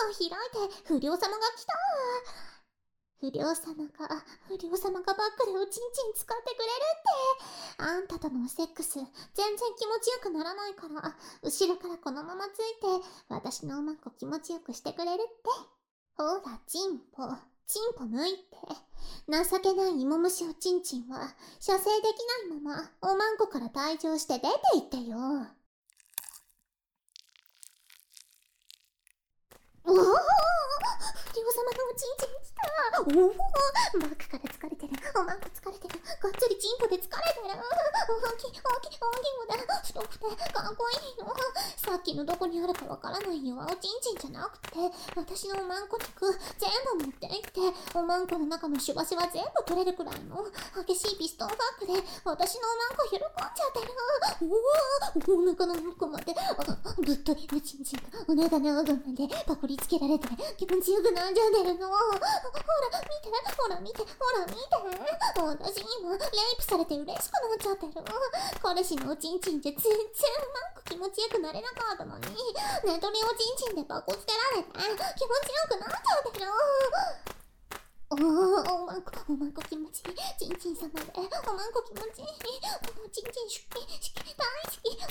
開いて、不良様が来た。不良様がバックでおちんちん使ってくれるって。あんたとのセックス、全然気持ちよくならないから、後ろからこのままついて、私のおまんこ気持ちよくしてくれるって。ほら、チンポ抜いて。情けない芋虫おちんちんは、射精できないまま、おまんこから退場して出て行ってよ。おお、不良様のおちんちん来た。おお、バックから疲れてる。おまんこ疲れてる。がっつりチンポで疲れてる。大きいのだ。太くてかっこいいの。さっきのどこにあるかわからないよ。おちんちんじゃなくて、私のおまんこ肉全部持っていって、おまんこの中のシュワシュワ全部取れるくらいの激しいピストンファックで、私のおまんこ喜んじゃってる。おお、お腹の奥まで、ぶっといおちんちんがお腹の奥までパクリつけられて気持ちよくなっちゃってるの。ほら見て。私今、レイプされて嬉しくなっちゃってる。彼氏のおちんちんじゃ全然うまく気持ちよくなれなかったのに、ネトリおちんちんでパコつけられて気持ちよくなっちゃってる。おまんこ気持ちいい。ちんちん様で、おまんこ気持ちいい。おちんちん好き、大好き。おちんちん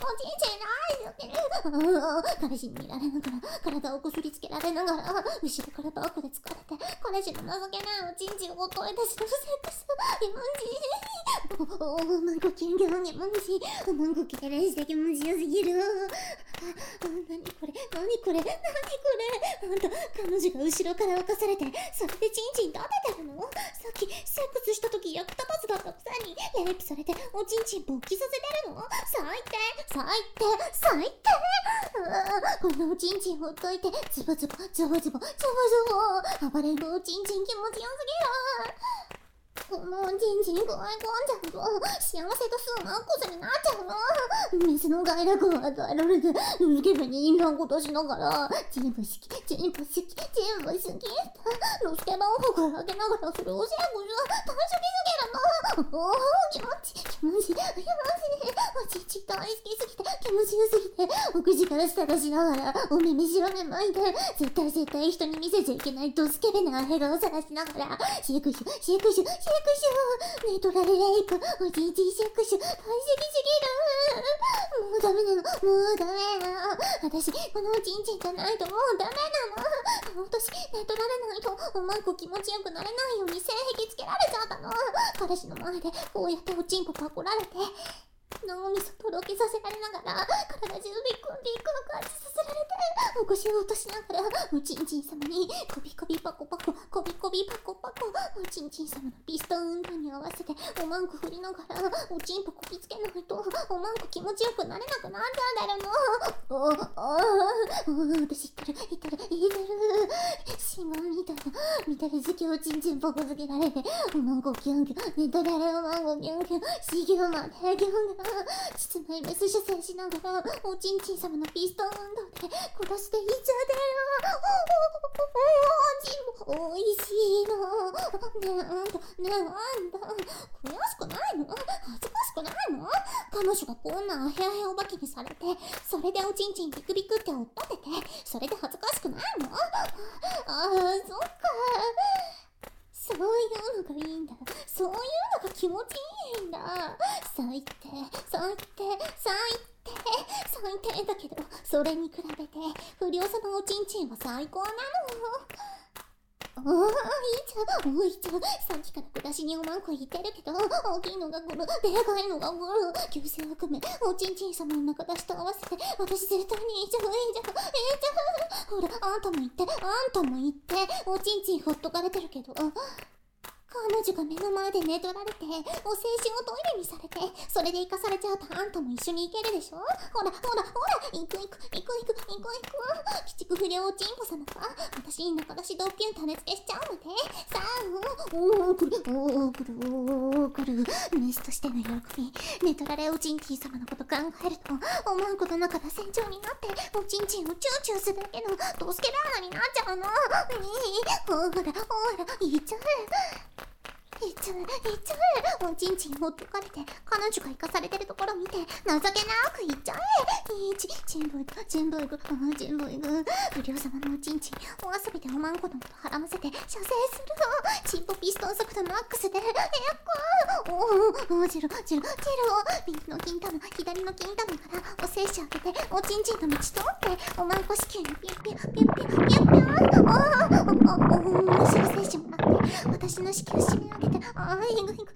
大好き。彼氏に見られながら、体をこすりつけられながら、後ろからバックで疲れて、彼氏の情けないおちんちんをほっといてしのセックス。気持ちいい。おまんこキュンキュン気持ちいい。おまんこキレイして気持ちよすぎる。なにこれ。あんた、彼女が後ろから侵されて、それでチンチン立ててるの？さっき、セックスした時役立たずだったくせに、レイプされておちんちん勃起させてるの？最低。こんなおちんちんほっといて、ズボズボ、暴れるおちんちん気持ちよすぎる。このおちんちん加え込んじゃうと、幸せと数マックスになっちゃうの。メスの快楽を与えられて、スケベにいらんことしながら、全部好き。のスケバをほくら開けながらするおしゃくじゃ、大好きすぎるの。おー、気持ちいい。おちんちん大好きすぎて、気持ちよすぎて、お口から舌出しながら、お目目白目巻いて、絶対人に見せちゃいけないとスケベな笑顔を探しながら、シェクシュ、ネトラルレイプ、おちんちんシェクシュ、大好きすぎる。もうダメなの。私、このおちんちんじゃないともうダメなの。私、ネトラれないと、おまんこ気持ちよくなれないように性癖つけられちゃったの。彼氏の前で、こうやっておちんぽパコられて、脳みそとろけさせられながら、体中ビックの感じさせられて、お腰を落としながら、おちんちん様に、コビパコパコ、おちんちん様のピストン運動に合わせて、おまんこ振りながら、おちんぽこびつけないと、おまんこ気持ちよくなれなくなっちゃうんだろの。私言ってる。シマみたい好きおちんちんぽこつけられて、おまんこキュンキュン、ネタられおまんこキュンキュン、しぎょまでキュンが、室内メス射精しながら、おちんちん様のピストン運動で、殺していっちゃってる。おいしいの。ねえあんた、悔しくないの？恥ずかしくないの？彼女がこんなヘアヘアお化けにされて、それでおちんちんビクビクって追っ立てて、それで恥ずかしくないの？そっか。そういうのがいいんだ。そういうのが気持ちいいんだ。最低だけど、それに比べて、不良様おちんちんは最高なの。いいちゃん。さっきから私におまんこ言ってるけど、大きいのが来る、でかいのが来る。旧姓を組め、おちんちん様の中出しと合わせて、私絶対にいいじゃん。ほら、あんたも言って、おちんちんほっとかれてるけど、彼女が目の前で寝取られて、お精神をトイレにされて、それで生かされちゃうとあんたも一緒に行けるでしょ？ほら、行く。鬼畜不良おちんぽ様が、私に中出しドッキュン種付けしちゃうので、さあ、来る。メスとしての喜び。寝取られおちんちん様のこと考えると、おまんこと中が船長になって、おちんちんをチューチューするだけのドスケベ穴になっちゃうの。ほら、言っちゃう。 言っちゃう。おちんちんほっとかれて、彼女が生かされてるところ見て、情けなく言っちゃえ。チンボイグ。不良様のおちんちん、お遊びでおまんこのこと絡ませて、射精する。チンポピストン速度マックスで、ジロ。右の金玉、左の金玉からお精子開けて、おちんちんの道通って、おまんこ子宮にピュッピュッピュッピュッピュッピュッ。面白い精子もらって、私の子宮締め上げて、いく。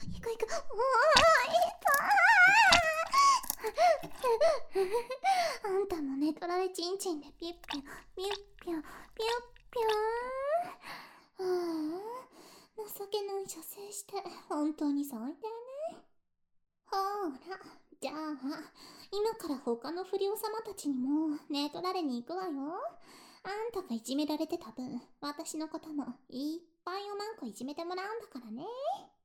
あんたも寝取られちんちんでピュッピュッピュッピュッピュッピュッ。情けない射精して本当に最低ね。ほーら、じゃあ今から他の不良様たちにも寝取られに行くわよ。あんたがいじめられてた分、私のこともいっぱいおまんこいじめてもらうんだからね。